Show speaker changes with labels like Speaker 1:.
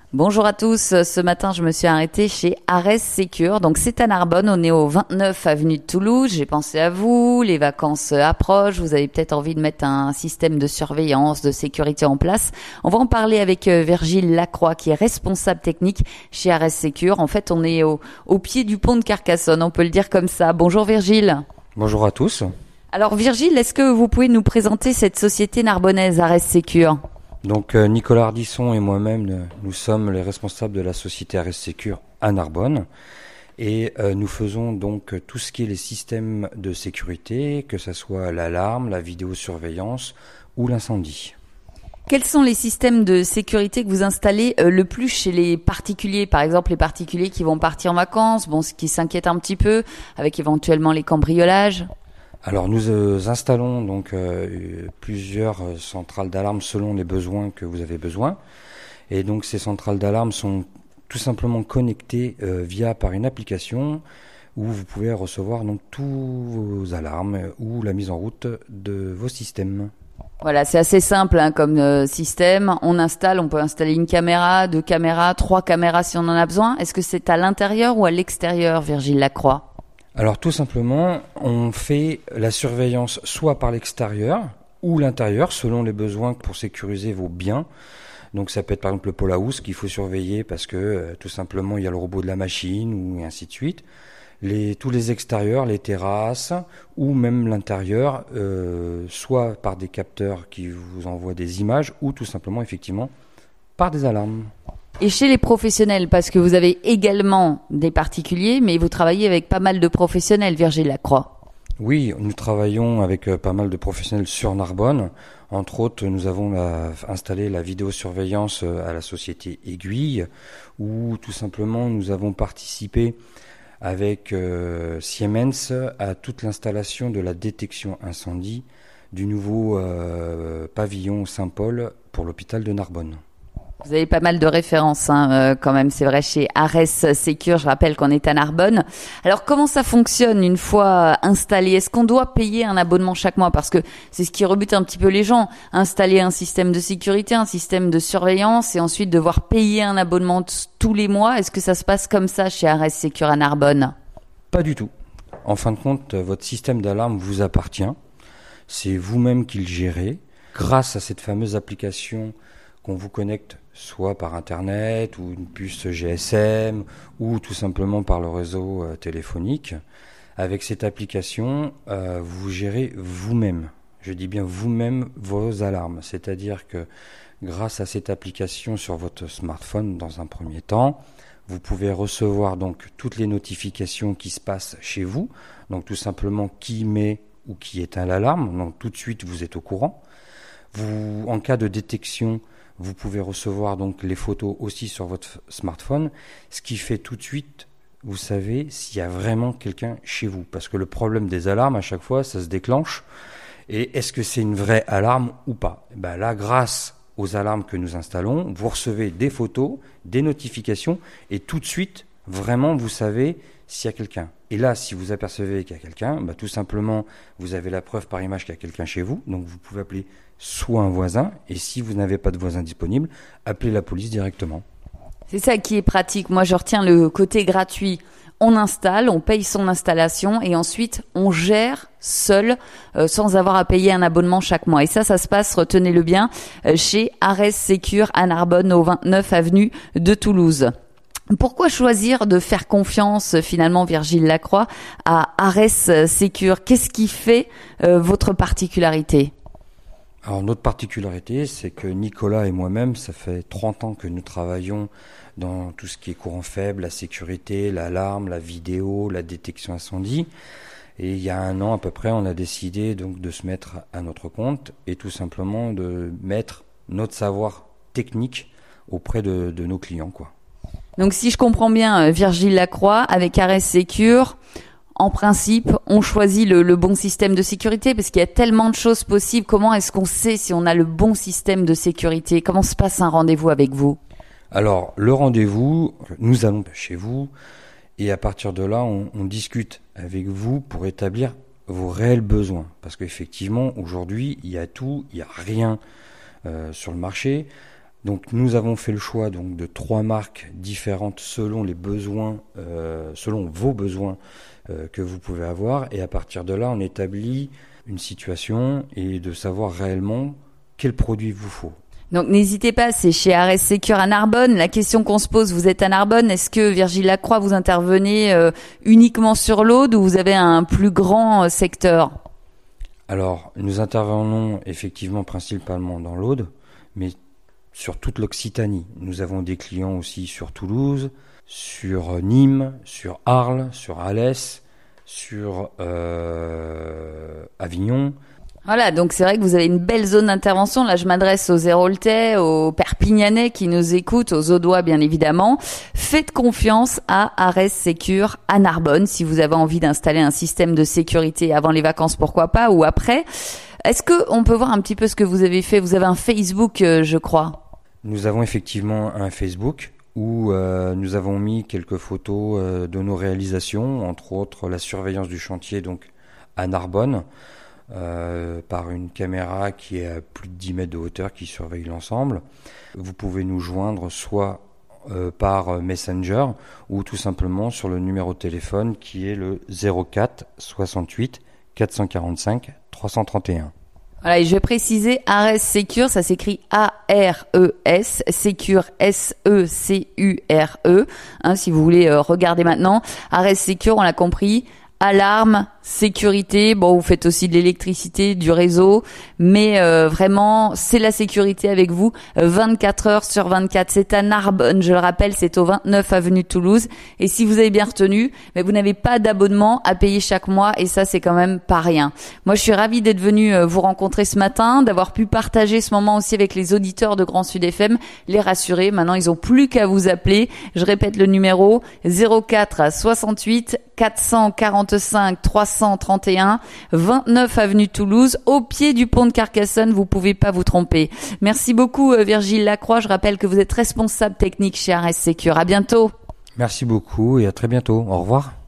Speaker 1: Bonjour à tous, ce matin je me suis arrêtée chez Arès Secure, donc c'est à Narbonne, on est au 29 avenue de Toulouse, j'ai pensé à vous, les vacances approchent, vous avez peut-être envie de mettre un système de surveillance, de sécurité en place. On va en parler avec Virgile Lacroix qui est responsable technique chez Arès Secure. En fait on est au pied du pont de Carcassonne, on peut le dire comme ça. Bonjour Virgile.
Speaker 2: Bonjour à tous.
Speaker 1: Alors Virgile, est-ce que vous pouvez nous présenter cette société narbonnaise Arès Secure ?
Speaker 2: Donc Nicolas Ardisson et moi-même, nous sommes les responsables de la société Arès Secure à Narbonne et nous faisons donc tout ce qui est les systèmes de sécurité, que ce soit l'alarme, la vidéosurveillance ou l'incendie.
Speaker 1: Quels sont les systèmes de sécurité que vous installez le plus chez les particuliers ? Par exemple, les particuliers qui vont partir en vacances, ce qui s'inquiètent un petit peu, avec éventuellement les cambriolages.
Speaker 2: Alors nous installons donc plusieurs centrales d'alarme selon les besoins que vous avez besoin. Et donc ces centrales d'alarme sont tout simplement connectées par une application où vous pouvez recevoir donc tous vos alarmes ou la mise en route de vos systèmes.
Speaker 1: Voilà, c'est assez simple comme système. On peut installer une caméra, 2 caméras, 3 caméras si on en a besoin. Est-ce que c'est à l'intérieur ou à l'extérieur, Virgile Lacroix ?
Speaker 2: Alors tout simplement, on fait la surveillance soit par l'extérieur ou l'intérieur selon les besoins pour sécuriser vos biens. Donc ça peut être par exemple le pôle house qu'il faut surveiller parce que tout simplement il y a le robot de la machine ou ainsi de suite. Tous les extérieurs, les terrasses ou même l'intérieur, soit par des capteurs qui vous envoient des images ou tout simplement effectivement par des alarmes.
Speaker 1: Et chez les professionnels, parce que vous avez également des particuliers, mais vous travaillez avec pas mal de professionnels, Virgile Lacroix.
Speaker 2: Oui, nous travaillons avec pas mal de professionnels sur Narbonne. Entre autres, nous avons installé la vidéosurveillance à la société Aiguille, où tout simplement nous avons participé avec Siemens à toute l'installation de la détection incendie du nouveau pavillon Saint-Paul pour l'hôpital de Narbonne.
Speaker 1: Vous avez pas mal de références quand même, c'est vrai, chez Arès Secure, je rappelle qu'on est à Narbonne. Alors comment ça fonctionne une fois installé ? Est-ce qu'on doit payer un abonnement chaque mois ? Parce que c'est ce qui rebute un petit peu les gens, installer un système de sécurité, un système de surveillance et ensuite devoir payer un abonnement tous les mois. Est-ce que ça se passe comme ça chez Arès Secure à Narbonne ?
Speaker 2: Pas du tout. En fin de compte, votre système d'alarme vous appartient. C'est vous-même qui le gérez grâce à cette fameuse application qu'on vous connecte soit par Internet ou une puce GSM ou tout simplement par le réseau téléphonique. Avec cette application, vous gérez vous-même, je dis bien vous-même, vos alarmes. C'est-à-dire que grâce à cette application sur votre smartphone, dans un premier temps, vous pouvez recevoir donc toutes les notifications qui se passent chez vous. Donc tout simplement qui met ou qui éteint l'alarme. Donc tout de suite, vous êtes au courant. En cas de détection, vous pouvez recevoir donc les photos aussi sur votre smartphone, ce qui fait tout de suite, vous savez, s'il y a vraiment quelqu'un chez vous. Parce que le problème des alarmes, à chaque fois, ça se déclenche. Et est-ce que c'est une vraie alarme ou pas ? Là, grâce aux alarmes que nous installons, vous recevez des photos, des notifications, et tout de suite, vraiment, vous savez s'il y a quelqu'un. Et là, si vous apercevez qu'il y a quelqu'un, tout simplement, vous avez la preuve par image qu'il y a quelqu'un chez vous. Donc, vous pouvez appeler soit un voisin, et si vous n'avez pas de voisin disponible, appelez la police directement.
Speaker 1: C'est ça qui est pratique. Moi, je retiens le côté gratuit. On installe, on paye son installation et ensuite, on gère seul sans avoir à payer un abonnement chaque mois. Et ça se passe, retenez-le bien, chez Arès Secure à Narbonne, au 29 avenue de Toulouse. Pourquoi choisir de faire confiance finalement, Virgile Lacroix, à Arès Secure ? Qu'est-ce qui fait votre particularité ?
Speaker 2: Alors notre particularité, c'est que Nicolas et moi-même, ça fait 30 ans que nous travaillons dans tout ce qui est courant faible, la sécurité, l'alarme, la vidéo, la détection incendie. Et il y a 1 an à peu près, on a décidé donc de se mettre à notre compte et tout simplement de mettre notre savoir technique auprès de nos clients, quoi.
Speaker 1: Donc si je comprends bien, Virgile Lacroix, avec Arès Secure, en principe, on choisit le bon système de sécurité parce qu'il y a tellement de choses possibles. Comment est-ce qu'on sait si on a le bon système de sécurité ? Comment se passe un rendez-vous avec vous ?
Speaker 2: Alors, le rendez-vous, nous allons chez vous et à partir de là, on discute avec vous pour établir vos réels besoins. Parce qu'effectivement, aujourd'hui, il y a tout, il n'y a rien sur le marché. Donc nous avons fait le choix donc de 3 marques différentes selon les besoins, selon vos besoins que vous pouvez avoir. Et à partir de là, on établit une situation et de savoir réellement quel produit il vous faut.
Speaker 1: Donc n'hésitez pas, c'est chez ARS Secure à Narbonne. La question qu'on se pose, vous êtes à Narbonne, est-ce que Virgile Lacroix, vous intervenez uniquement sur l'Aude ou vous avez un plus grand secteur ?
Speaker 2: Alors, nous intervenons effectivement principalement dans l'Aude, mais sur toute l'Occitanie. Nous avons des clients aussi sur Toulouse, sur Nîmes, sur Arles, sur Alès, sur Avignon.
Speaker 1: Voilà, donc c'est vrai que vous avez une belle zone d'intervention. Là, je m'adresse aux Héraultais, aux Perpignanais qui nous écoutent, aux Audois bien évidemment. Faites confiance à ARS Secure à Narbonne si vous avez envie d'installer un système de sécurité avant les vacances, pourquoi pas, ou après. Est-ce que on peut voir un petit peu ce que vous avez fait ? Vous avez un Facebook, je crois.
Speaker 2: Nous avons effectivement un Facebook où nous avons mis quelques photos de nos réalisations, entre autres la surveillance du chantier donc à Narbonne. Par une caméra qui est à plus de 10 mètres de hauteur qui surveille l'ensemble. Vous pouvez nous joindre soit par Messenger ou tout simplement sur le numéro de téléphone qui est le 04 68 445 331.
Speaker 1: Voilà, et je vais préciser, ARS Secure, ça s'écrit A-R-E-S, Secure, S-E-C-U-R-E, si vous voulez regarder maintenant. ARS Secure, on l'a compris, alarme, sécurité, bon, vous faites aussi de l'électricité, du réseau, mais vraiment, c'est la sécurité avec vous, 24 heures sur 24. C'est à Narbonne, je le rappelle, c'est au 29 avenue de Toulouse. Et si vous avez bien retenu, mais vous n'avez pas d'abonnement à payer chaque mois, et ça, c'est quand même pas rien. Moi, je suis ravie d'être venue vous rencontrer ce matin, d'avoir pu partager ce moment aussi avec les auditeurs de Grand Sud FM, les rassurer. Maintenant, ils ont plus qu'à vous appeler. Je répète le numéro, 04 68 445 331, 29 avenue de Toulouse, au pied du pont de Carcassonne, vous pouvez pas vous tromper. Merci beaucoup Virgile Lacroix, je rappelle que vous êtes responsable technique chez ARS Secure. À bientôt.
Speaker 2: Merci beaucoup et à très bientôt. Au revoir.